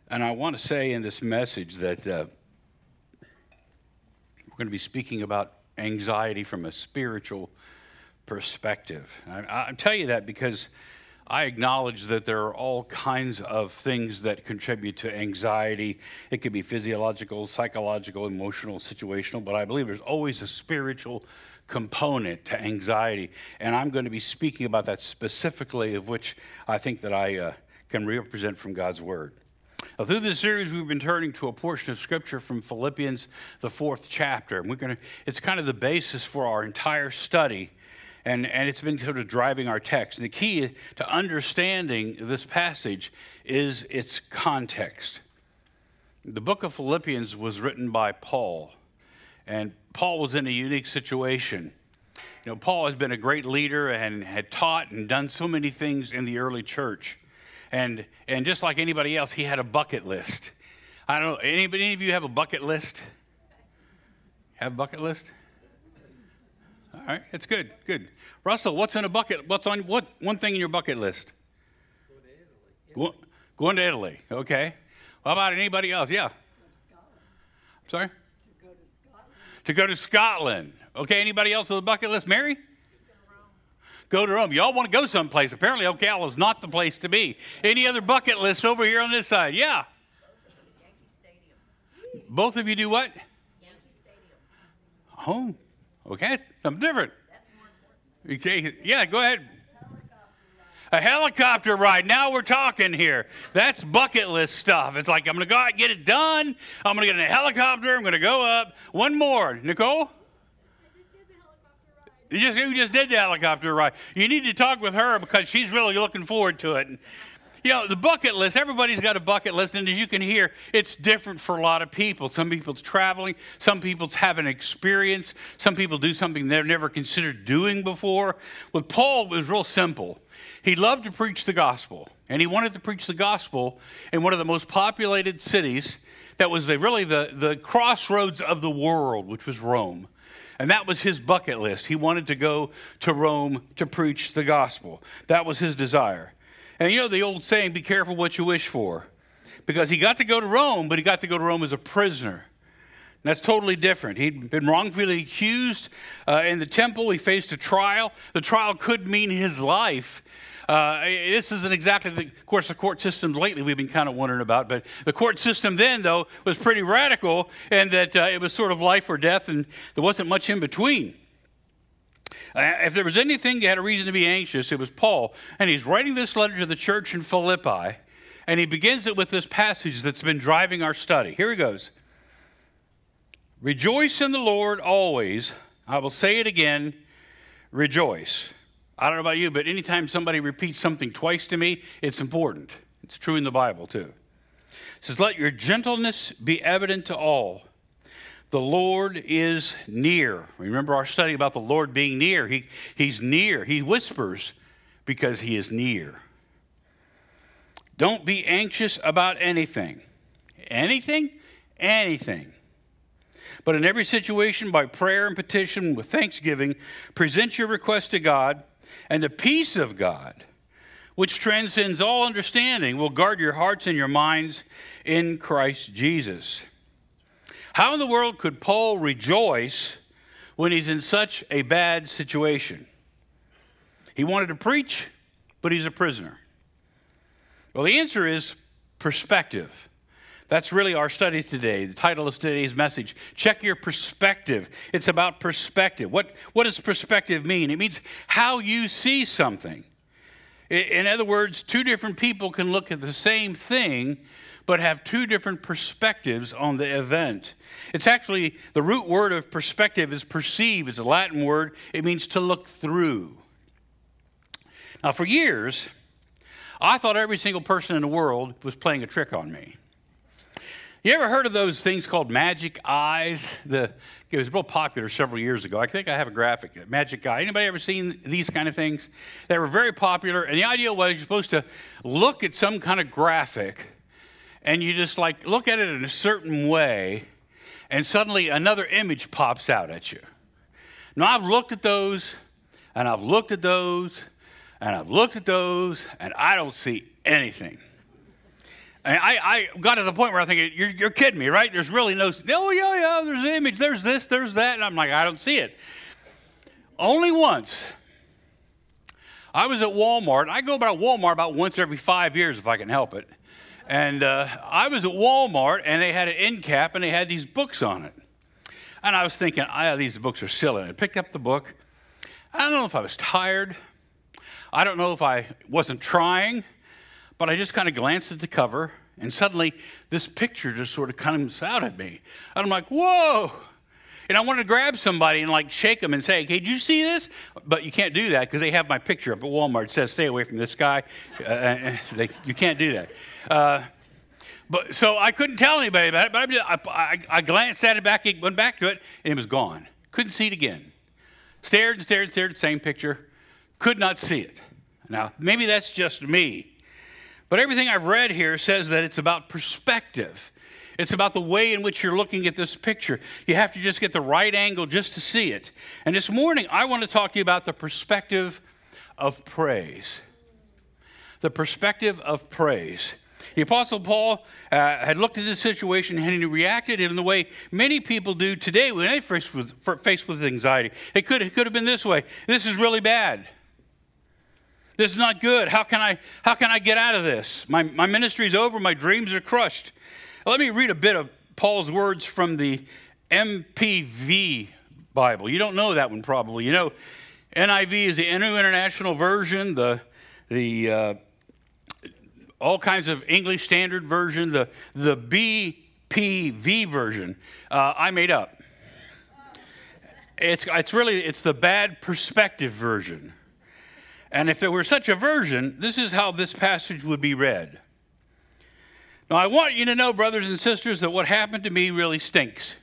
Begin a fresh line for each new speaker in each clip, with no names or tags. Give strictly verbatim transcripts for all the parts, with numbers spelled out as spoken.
And I want to say in this message that uh, we're going to be speaking about anxiety from a spiritual perspective. I, I tell you that because I acknowledge that there are all kinds of things that contribute to anxiety. It could be physiological, psychological, emotional, situational, but I believe there's always a spiritual component to anxiety. And I'm going to be speaking about that specifically, of which I think that I uh, can represent from God's Word. Now, through this series, we've been turning to a portion of Scripture from Philippians, the fourth chapter. And we're going to, it's kind of the basis for our entire study, and, and it's been sort of driving our text. And the key to understanding this passage is its context. The book of Philippians was written by Paul, and Paul was in a unique situation. You know, Paul has been a great leader and had taught and done so many things in the early church. And and just like anybody else, he had a bucket list. I don't know, anybody, any of you have a bucket list? Have a bucket list? All right, that's good, good. Russell, what's in a bucket? What's on what one thing in your bucket list?
Go to Italy.
Go, going to Italy, okay. How about anybody else? Yeah. I'm sorry?
To go to Scotland.
To go to Scotland. Okay, anybody else with a bucket list? Mary? Go to Rome. Y'all want to go someplace. Apparently, Ocala is not the place to be. Any other bucket lists over here on this side? Yeah.
Yankee Stadium.
Both of you do what?
Yankee Stadium.
Oh, okay. Something different.
That's more important.
Okay. Yeah, go ahead. A helicopter ride. Now we're talking here. That's bucket list stuff. It's like, I'm going to go out and get it done. I'm going to get in a helicopter. I'm going to go up. One more. Nicole? You just, you just did the helicopter ride. You need to talk with her because she's really looking forward to it. And, you know, the bucket list, everybody's got a bucket list, and as you can hear, it's different for a lot of people. Some people's traveling, some people's have an experience, some people do something they've never considered doing before. With Paul, it was real simple. He loved to preach the gospel, and he wanted to preach the gospel in one of the most populated cities that was the, really the, the crossroads of the world, which was Rome. And that was his bucket list. He wanted to go to Rome to preach the gospel. That was his desire. And you know the old saying, be careful what you wish for. Because he got to go to Rome, but he got to go to Rome as a prisoner. And that's totally different. He'd been wrongfully accused uh, in the temple. He faced a trial. The trial could mean his life. Uh, this isn't exactly, the, of course, the court systems lately we've been kind of wondering about, but the court system then, though, was pretty radical in that uh, it was sort of life or death, and there wasn't much in between. Uh, if there was anything that had a reason to be anxious, it was Paul, and he's writing this letter to the church in Philippi, and he begins it with this passage that's been driving our study. Here he goes. Rejoice in the Lord always. I will say it again, rejoice. I don't know about you, but anytime somebody repeats something twice to me, it's important. It's true in the Bible, too. It says, let your gentleness be evident to all. The Lord is near. Remember our study about the Lord being near. He, he's near. He whispers because he is near. Don't be anxious about anything. Anything? Anything. But in every situation, by prayer and petition with thanksgiving, present your request to God, and the peace of God, which transcends all understanding, will guard your hearts and your minds in Christ Jesus. How in the world could Paul rejoice when he's in such a bad situation? He wanted to preach, but he's a prisoner. Well, the answer is perspective. That's really our study today. The title of today's message, Check Your Perspective. It's about perspective. What, what does perspective mean? It means how you see something. In other words, two different people can look at the same thing, but have two different perspectives on the event. It's actually, the root word of perspective is perceive. It's a Latin word. It means to look through. Now, for years, I thought every single person in the world was playing a trick on me. You ever heard of those things called magic eyes? The, it was real popular several years ago. I think I have a graphic, magic eye. Anybody ever seen these kind of things? They were very popular, and the idea was you're supposed to look at some kind of graphic, and you just like look at it in a certain way, and suddenly another image pops out at you. Now, I've looked at those, and I've looked at those, and I've looked at those, and I don't see anything. And I, I got to the point where I think, you're, you're kidding me, right? There's really no, oh, yeah, yeah, there's an image, there's this, there's that. And I'm like, I don't see it. Only once. I was at Walmart. I go about Walmart about once every five years if I can help it. And uh, I was at Walmart, and they had an end cap, and they had these books on it. And I was thinking, ah, these books are silly. I picked up the book. I don't know if I was tired. I don't know if I wasn't trying. But I just kind of glanced at the cover, and suddenly this picture just sort of comes out at me. And I'm like, whoa. And I wanted to grab somebody and like shake them and say, hey, did you see this? But you can't do that because they have my picture up at Walmart. It says, stay away from this guy. Uh, they, you can't do that. Uh, but so I couldn't tell anybody about it, but I, just, I, I, I glanced at it back, went back to it, and it was gone. Couldn't see it again. Stared and stared and stared at the same picture. Could not see it. Now, maybe that's just me. But everything I've read here says that it's about perspective. It's about the way in which you're looking at this picture. You have to just get the right angle just to see it. And this morning, I want to talk to you about the perspective of praise. The perspective of praise. The Apostle Paul uh, had looked at this situation and he reacted in the way many people do today when they face with, faced with anxiety. It could, it could have been this way. This is really bad. This is not good. How can I, how can I get out of this? My, my ministry is over. My dreams are crushed. Let me read a bit of Paul's words from the M P V Bible. You don't know that one probably. You know, N I V is the New International Version, the, the uh, all kinds of English Standard Version, the, the B P V version uh, I made up. It's, it's really, it's the bad perspective version. And if there were such a version, this is how this passage would be read. Now, I want you to know, brothers and sisters, that what happened to me really stinks.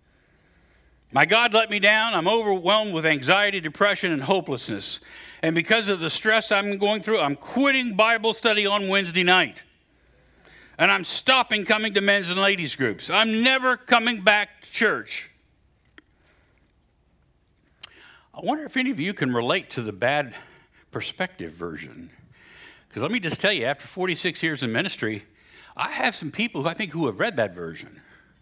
My God let me down. I'm overwhelmed with anxiety, depression, and hopelessness. And because of the stress I'm going through, I'm quitting Bible study on Wednesday night. And I'm stopping coming to men's and ladies groups. I'm never coming back to church. I wonder if any of you can relate to the bad perspective version. Because let me just tell you, after forty-six years in ministry, I have some people who I think who have read that version.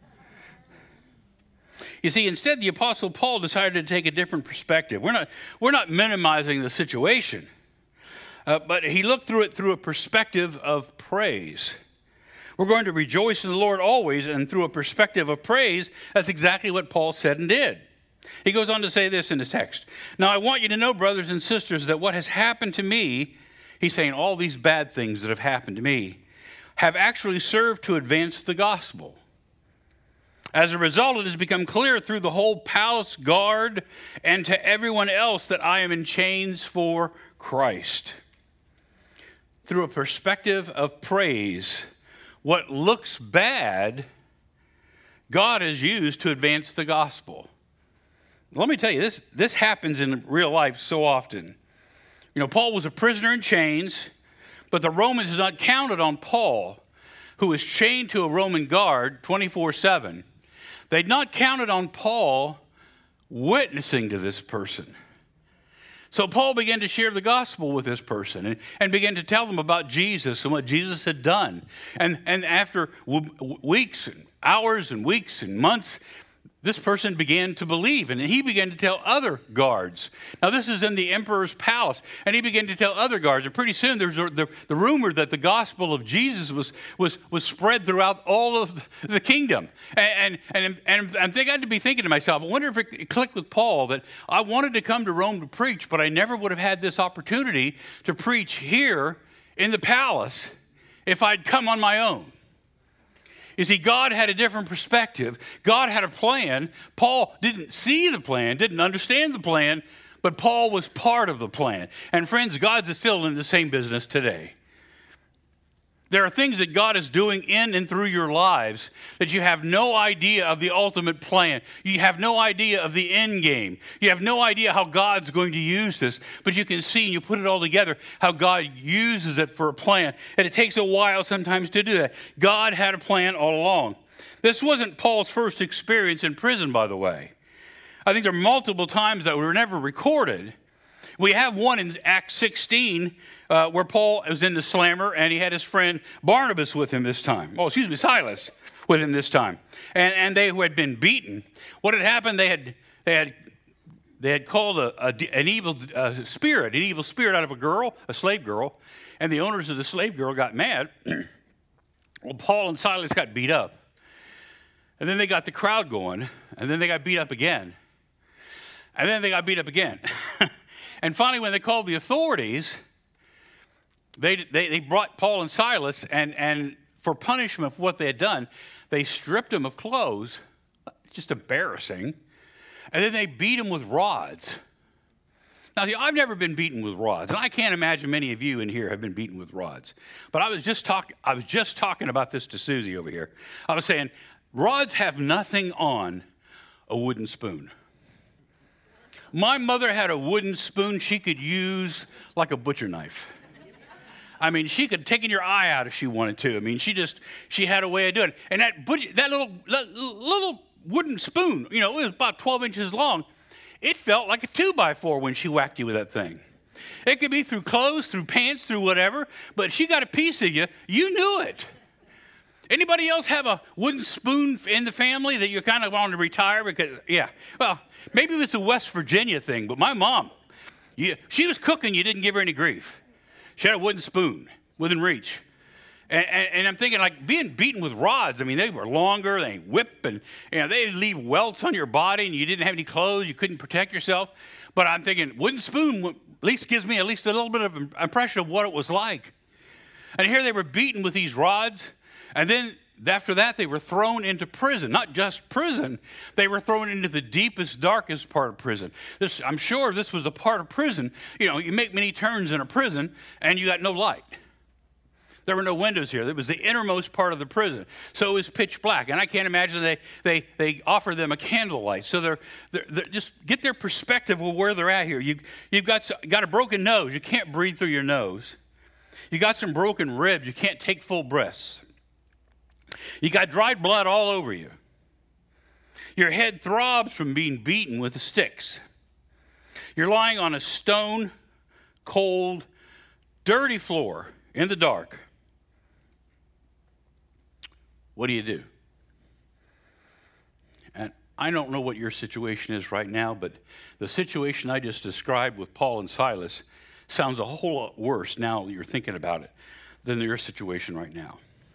You see, instead, the Apostle Paul decided to take a different perspective. We're not, we're not minimizing the situation, uh, but he looked through it through a perspective of praise. We're going to rejoice in the Lord always, and through a perspective of praise, that's exactly what Paul said and did. He goes on to say this in his text. Now, I want you to know, brothers and sisters, that what has happened to me, he's saying all these bad things that have happened to me, have actually served to advance the gospel. As a result, it has become clear through the whole palace guard and to everyone else that I am in chains for Christ. Through a perspective of praise, what looks bad, God has used to advance the gospel. Let me tell you, this, this happens in real life so often. You know, Paul was a prisoner in chains, but the Romans had not counted on Paul, who was chained to a Roman guard twenty-four seven. They'd not counted on Paul witnessing to this person. So Paul began to share the gospel with this person and, and began to tell them about Jesus and what Jesus had done. And, and after w- weeks and hours and weeks and months, this person began to believe, and he began to tell other guards. Now, this is in the emperor's palace, and he began to tell other guards. And pretty soon, there's the, the rumor that the gospel of Jesus was, was, was spread throughout all of the kingdom. And, and, and, and I got to be thinking to myself, I wonder if it clicked with Paul that I wanted to come to Rome to preach, but I never would have had this opportunity to preach here in the palace if I'd come on my own. You see, God had a different perspective. God had a plan. Paul didn't see the plan, didn't understand the plan, but Paul was part of the plan. And friends, God's still in the same business today. There are things that God is doing in and through your lives that you have no idea of the ultimate plan. You have no idea of the end game. You have no idea how God's going to use this, but you can see and you put it all together how God uses it for a plan. And it takes a while sometimes to do that. God had a plan all along. This wasn't Paul's first experience in prison, by the way. I think there are multiple times that were never recorded We have one in Acts sixteen uh, where Paul was in the slammer and he had his friend Barnabas with him this time. Oh, excuse me, Silas with him this time. And, and they who had been beaten. What had happened, they had, they had, they had called a, a, an evil uh, spirit, an evil spirit out of a girl, a slave girl. And the owners of the slave girl got mad. Well, Paul and Silas got beat up. And then they got the crowd going. And then they got beat up again. And then they got beat up again. And finally, when they called the authorities, they, they, they brought Paul and Silas, and, and for punishment for what they had done, they stripped them of clothes, just embarrassing, and then they beat them with rods. Now, see, I've never been beaten with rods, and I can't imagine many of you in here have been beaten with rods. But I was just talking, I was just talking about this to Susie over here. I was saying, rods have nothing on a wooden spoon. My mother had a wooden spoon she could use like a butcher knife. I mean, she could take in your eye out if she wanted to. I mean, she just, she had a way of doing it. And that butcher, that little, that little wooden spoon, you know, it was about twelve inches long. It felt like a two by four when she whacked you with that thing. It could be through clothes, through pants, through whatever, but she got a piece of you. You knew it. Anybody else have a wooden spoon in the family that you kind of wanted to retire? Because, yeah, well, maybe it was a West Virginia thing, but my mom, you, she was cooking, you didn't give her any grief. She had a wooden spoon within reach. And, and, and I'm thinking, like, being beaten with rods, I mean, they were longer, they whip, and you know, they'd leave welts on your body, and you didn't have any clothes, you couldn't protect yourself. But I'm thinking, wooden spoon at least gives me at least a little bit of an impression of what it was like. And here they were beaten with these rods. And then after that, they were thrown into prison. Not just prison. They were thrown into the deepest, darkest part of prison. This, I'm sure this was a part of prison. You know, you make many turns in a prison, and you got no light. There were no windows here. It was the innermost part of the prison. So it was pitch black. And I can't imagine they they they offer them a candlelight. So they're, they're, they're just get their perspective of where they're at here. You, you've got, got a broken nose. You can't breathe through your nose. You got some broken ribs. You can't take full breaths. You got dried blood all over you. Your head throbs from being beaten with the sticks. You're lying on a stone, cold, dirty floor in the dark. What do you do? And I don't know what your situation is right now, but the situation I just described with Paul and Silas sounds a whole lot worse now that you're thinking about it than your situation right now.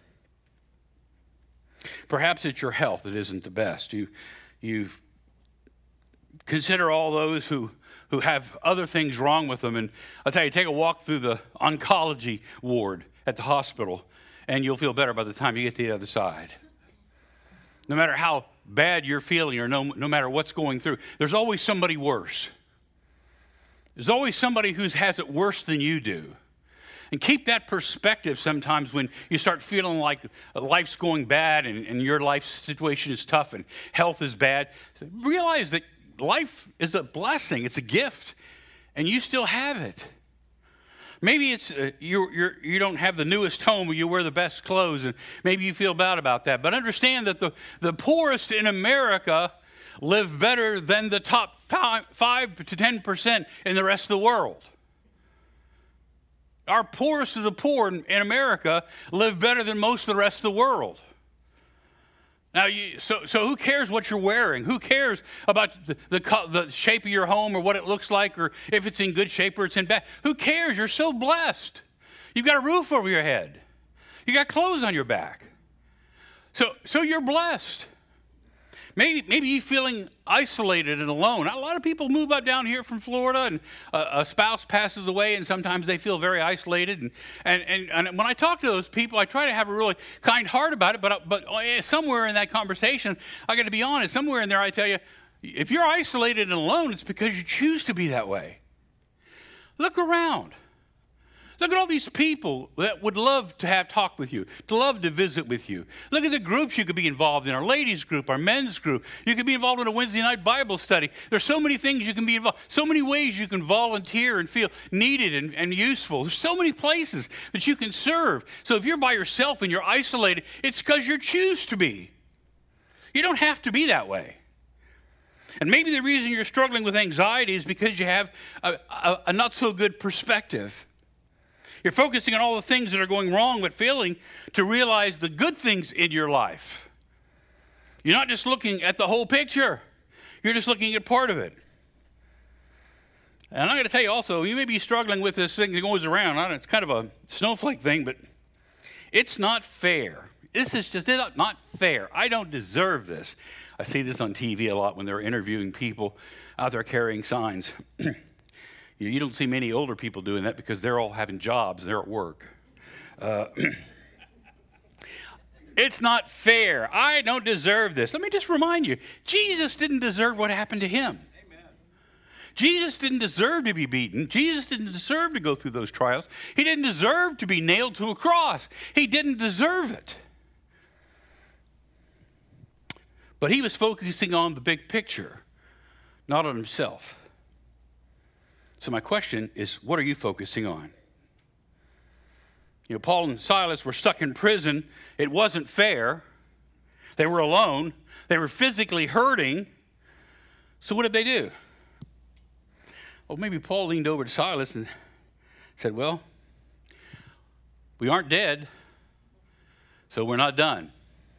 Perhaps it's your health that isn't the best. You, you consider all those who, who have other things wrong with them. And I'll tell you, take a walk through the oncology ward at the hospital, and you'll feel better by the time you get to the other side. No matter how bad you're feeling or no, no matter what's going through, there's always somebody worse. There's always somebody who has it worse than you do. And keep that perspective sometimes when you start feeling like life's going bad and, and your life situation is tough and health is bad. Realize that life is a blessing. It's a gift. And you still have it. Maybe it's uh, you you're, you don't have the newest home or you wear the best clothes, and maybe you feel bad about that. But understand that the, the poorest in America live better than the top five, five to ten percent in the rest of the world. Our poorest of the poor in, in America live better than most of the rest of the world. Now, you, so so who cares what you're wearing? Who cares about the, the, the shape of your home or what it looks like or if it's in good shape or it's in bad? Who cares? You're so blessed. You've got a roof over your head. You got clothes on your back. So so you're blessed. Maybe maybe you're feeling isolated and alone. A lot of people move up down here from Florida, and a, a spouse passes away, and sometimes they feel very isolated. And, and, and, and when I talk to those people, I try to have a really kind heart about it, but, but somewhere in that conversation, I got to be honest, somewhere in there I tell you, if you're isolated and alone, it's because you choose to be that way. Look around. Look at all these people that would love to have talk with you, to love to visit with you. Look at the groups you could be involved in, our ladies group, our men's group. You could be involved in a Wednesday night Bible study. There's so many things you can be involved, so many ways you can volunteer and feel needed and, and useful. There's so many places that you can serve. So if you're by yourself and you're isolated, it's because you choose to be. You don't have to be that way. And maybe the reason you're struggling with anxiety is because you have a, a, a not so good perspective. You're focusing on all the things that are going wrong, but failing to realize the good things in your life. You're not just looking at the whole picture. You're just looking at part of it. And I'm going to tell you also, you may be struggling with this thing that goes around. I don't know, it's kind of a snowflake thing, but it's not fair. This is just not fair. I don't deserve this. I see this on T V a lot when they're interviewing people out there carrying signs. You don't see many older people doing that because they're all having jobs. They're at work. Uh, it's not fair. I don't deserve this. Let me just remind you, Jesus didn't deserve what happened to him. Amen. Jesus didn't deserve to be beaten. Jesus didn't deserve to go through those trials. He didn't deserve to be nailed to a cross. He didn't deserve it. But he was focusing on the big picture, not on himself. So my question is, what are you focusing on? You know, Paul and Silas were stuck in prison. It wasn't fair. They were alone. They were physically hurting. So what did they do? Well, maybe Paul leaned over to Silas and said, well, we aren't dead, so we're not done.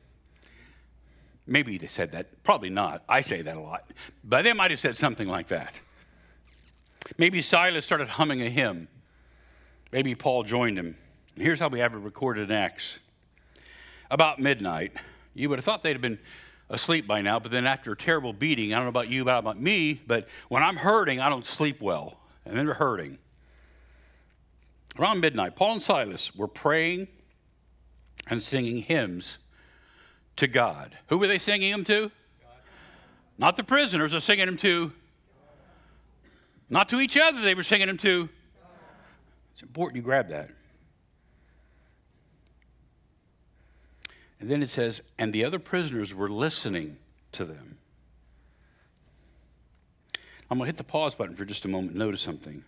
Maybe they said that. Probably not. I say that a lot. But they might have said something like that. Maybe Silas started humming a hymn. Maybe Paul joined him. And here's how we have it recorded in Acts. About midnight, you would have thought they'd have been asleep by now, but then after a terrible beating, I don't know about you, but about me, but when I'm hurting, I don't sleep well. And then they're hurting. Around midnight, Paul and Silas were praying and singing hymns to God. Who were they singing them to? God. Not the prisoners. They're singing them to. God. Not to each other. They were singing them to. God. It's important you grab that. And then it says, and the other prisoners were listening to them. I'm going to hit the pause button for just a moment and notice something.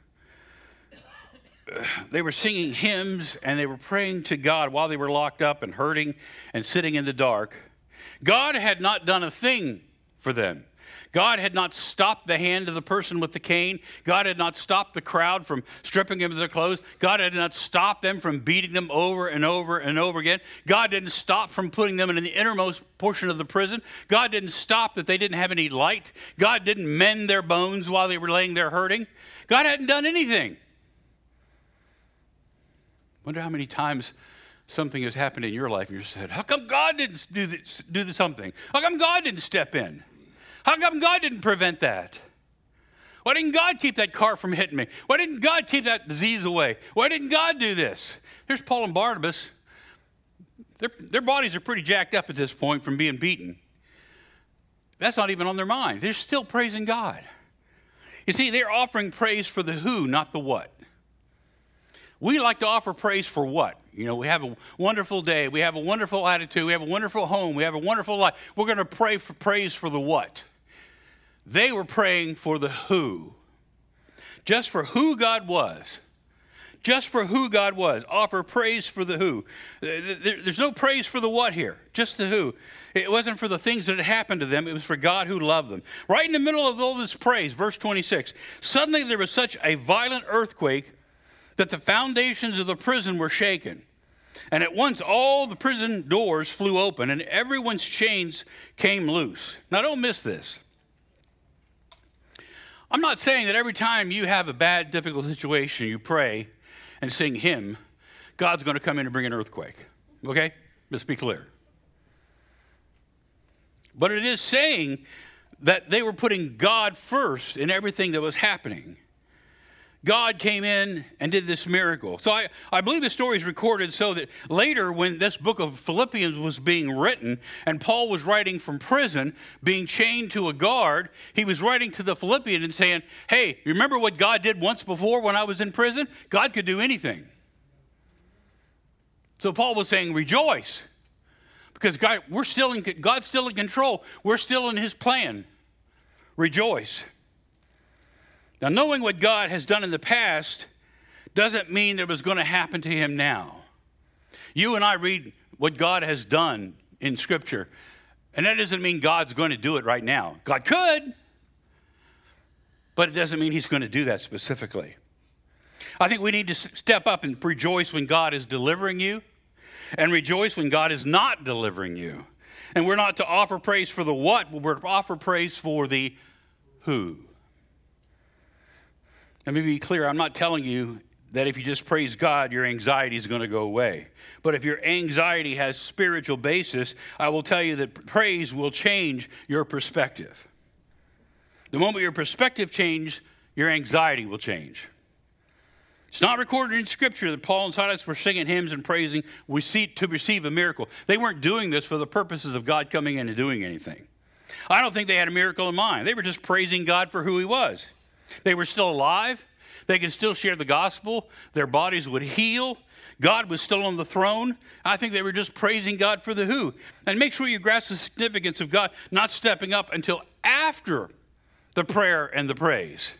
They were singing hymns and they were praying to God while they were locked up and hurting and sitting in the dark. God had not done a thing for them. God had not stopped the hand of the person with the cane. God had not stopped the crowd from stripping them of their clothes. God had not stopped them from beating them over and over and over again. God didn't stop from putting them in the innermost portion of the prison. God didn't stop that they didn't have any light. God didn't mend their bones while they were laying there hurting. God hadn't done anything. Wonder how many times something has happened in your life and you said, how come God didn't do this, do this something? How come God didn't step in? How come God didn't prevent that? Why didn't God keep that car from hitting me? Why didn't God keep that disease away? Why didn't God do this? There's Paul and Barnabas. Their, their bodies are pretty jacked up at this point from being beaten. That's not even on their mind. They're still praising God. You see, they're offering praise for the who, not the what. We like to offer praise for what? You know, we have a wonderful day. We have a wonderful attitude. We have a wonderful home. We have a wonderful life. We're going to pray for praise for the what? They were praying for the who. Just for who God was. Just for who God was. Offer praise for the who. There's no praise for the what here. Just the who. It wasn't for the things that had happened to them. It was for God who loved them. Right in the middle of all this praise, verse twenty-six. Suddenly there was such a violent earthquake that the foundations of the prison were shaken. And at once all the prison doors flew open and everyone's chains came loose. Now don't miss this. I'm not saying that every time you have a bad, difficult situation, you pray and sing hymn, God's going to come in and bring an earthquake. Okay? Let's be clear. But it is saying that they were putting God first in everything that was happening. God came in and did this miracle. So I, I believe the story is recorded so that later when this book of Philippians was being written and Paul was writing from prison, being chained to a guard, he was writing to the Philippians and saying, hey, remember what God did once before when I was in prison? God could do anything. So Paul was saying, rejoice. Because God, we're still in, God's still in control. We're still in his plan. Rejoice. Now, knowing what God has done in the past doesn't mean that it was going to happen to him now. You and I read what God has done in Scripture, and that doesn't mean God's going to do it right now. God could, but it doesn't mean he's going to do that specifically. I think we need to step up and rejoice when God is delivering you and rejoice when God is not delivering you. And we're not to offer praise for the what, but we're to offer praise for the who. Let me be clear. I'm not telling you that if you just praise God, your anxiety is going to go away. But if your anxiety has spiritual basis, I will tell you that praise will change your perspective. The moment your perspective changes, your anxiety will change. It's not recorded in Scripture that Paul and Silas were singing hymns and praising to receive a miracle. They weren't doing this for the purposes of God coming in and doing anything. I don't think they had a miracle in mind. They were just praising God for who he was. They were still alive. They could still share the gospel. Their bodies would heal. God was still on the throne. I think they were just praising God for the who. And make sure you grasp the significance of God not stepping up until after the prayer and the praise.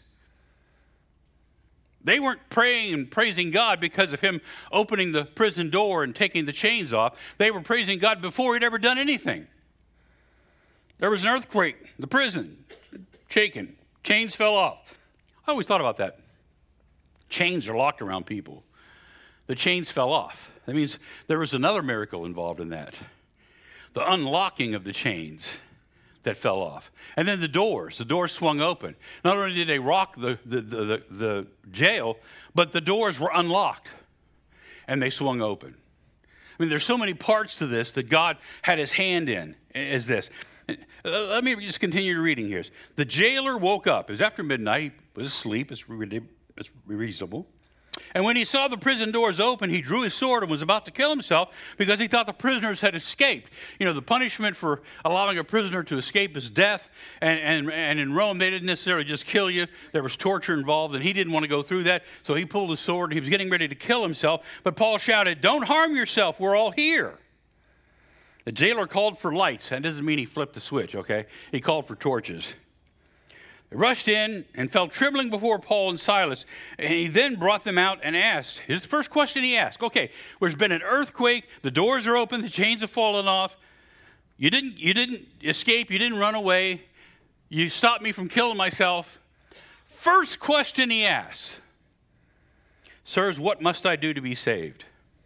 They weren't praying and praising God because of him opening the prison door and taking the chains off. They were praising God before he'd ever done anything. There was an earthquake, the prison shaken, chains fell off. I always thought about that. Chains are locked around people. The chains fell off. That means there was another miracle involved in that. The unlocking of the chains that fell off. And then the doors. The doors swung open. Not only did they rock the, the, the, the, the jail, but the doors were unlocked. And they swung open. I mean, there's so many parts to this that God had his hand in, is this. Let me just continue reading here. The jailer woke up. It was after midnight. He was asleep. It's really It's reasonable. And when he saw the prison doors open, he drew his sword and was about to kill himself because he thought the prisoners had escaped. You know, the punishment for allowing a prisoner to escape is death. And, and, and in Rome, they didn't necessarily just kill you. There was torture involved, and he didn't want to go through that. So he pulled his sword, and he was getting ready to kill himself. But Paul shouted, "Don't harm yourself. We're all here." The jailer called for lights. That doesn't mean he flipped the switch, okay? He called for torches. They rushed in and fell trembling before Paul and Silas. And he then brought them out and asked. His first question he asked, okay, there's been an earthquake. The doors are open. The chains have fallen off. You didn't, you didn't escape. You didn't run away. You stopped me from killing myself. First question he asks, "Sirs, what must I do to be saved?"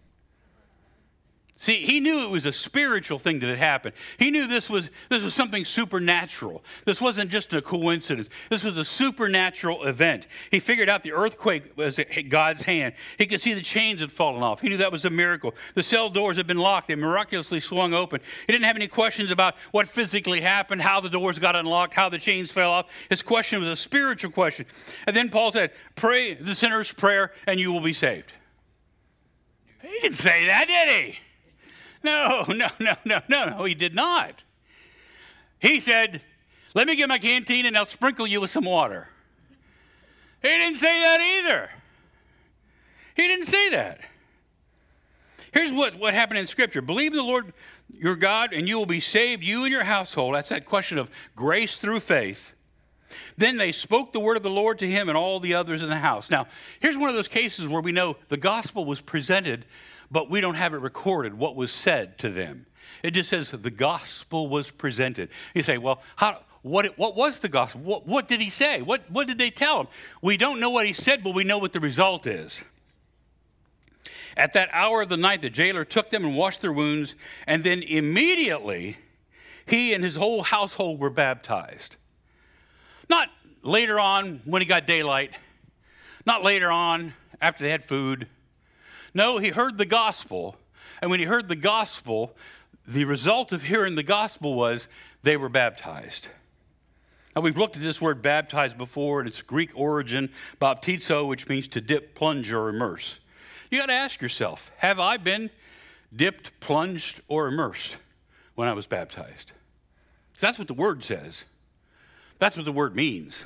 See, he knew it was a spiritual thing that had happened. He knew this was this was something supernatural. This wasn't just a coincidence. This was a supernatural event. He figured out the earthquake was God's hand. He could see the chains had fallen off. He knew that was a miracle. The cell doors had been locked. They miraculously swung open. He didn't have any questions about what physically happened, how the doors got unlocked, how the chains fell off. His question was a spiritual question. And then Paul said, "Pray the sinner's prayer and you will be saved." He didn't say that, did he? No, no, no, no, no, no, he did not. He said, "Let me get my canteen and I'll sprinkle you with some water." He didn't say that either. He didn't say that. Here's what, what happened in Scripture. Believe in the Lord your God and you will be saved, you and your household. That's that question of grace through faith. Then they spoke the word of the Lord to him and all the others in the house. Now, here's one of those cases where we know the gospel was presented, but we don't have it recorded what was said to them. It just says the gospel was presented. You say, well, how, what, what was the gospel? What, what did he say? What, what did they tell him? We don't know what he said, but we know what the result is. At that hour of the night, the jailer took them and washed their wounds, and then immediately he and his whole household were baptized. Not later on when he got daylight, not later on after they had food. No, he heard the gospel, and when he heard the gospel, the result of hearing the gospel was they were baptized. Now, we've looked at this word baptized before, and its Greek origin, baptizo, which means to dip, plunge, or immerse. You got to ask yourself, have I been dipped, plunged, or immersed when I was baptized? Because that's what the word says. That's what the word means.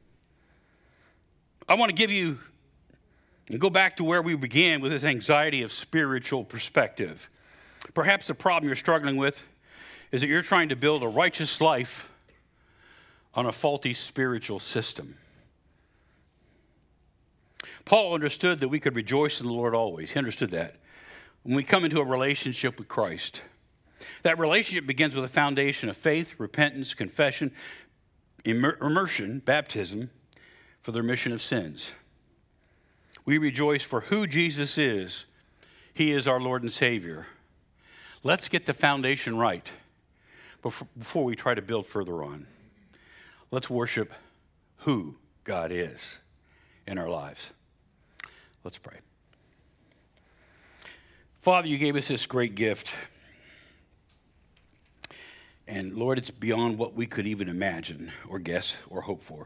I want to give you and go back to where we began with this anxiety of spiritual perspective. Perhaps the problem you're struggling with is that you're trying to build a righteous life on a faulty spiritual system. Paul understood that we could rejoice in the Lord always. He understood that. When we come into a relationship with Christ, that relationship begins with a foundation of faith, repentance, confession, immer- immersion, baptism, for the remission of sins. We rejoice for who Jesus is. He is our Lord and Savior. Let's get the foundation right before we try to build further on. Let's worship who God is in our lives. Let's pray. Father, you gave us this great gift. And Lord, it's beyond what we could even imagine or guess or hope for.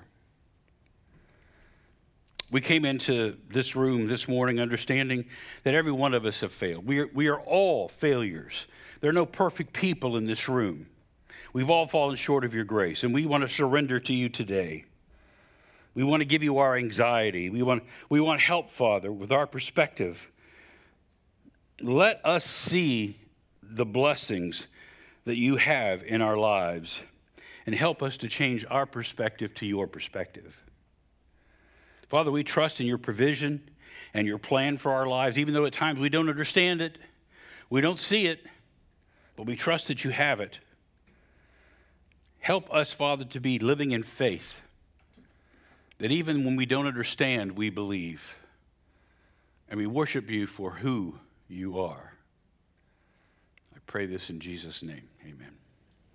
We came into this room this morning understanding that every one of us have failed. We are, we are all failures. There are no perfect people in this room. We've all fallen short of your grace, and we want to surrender to you today. We want to give you our anxiety. We want, we want help, Father, with our perspective. Let us see the blessings that you have in our lives and help us to change our perspective to your perspective. Father, we trust in your provision and your plan for our lives, even though at times we don't understand it, we don't see it, but we trust that you have it. Help us, Father, to be living in faith, that even when we don't understand, we believe. And we worship you for who you are. I pray this in Jesus' name. Amen.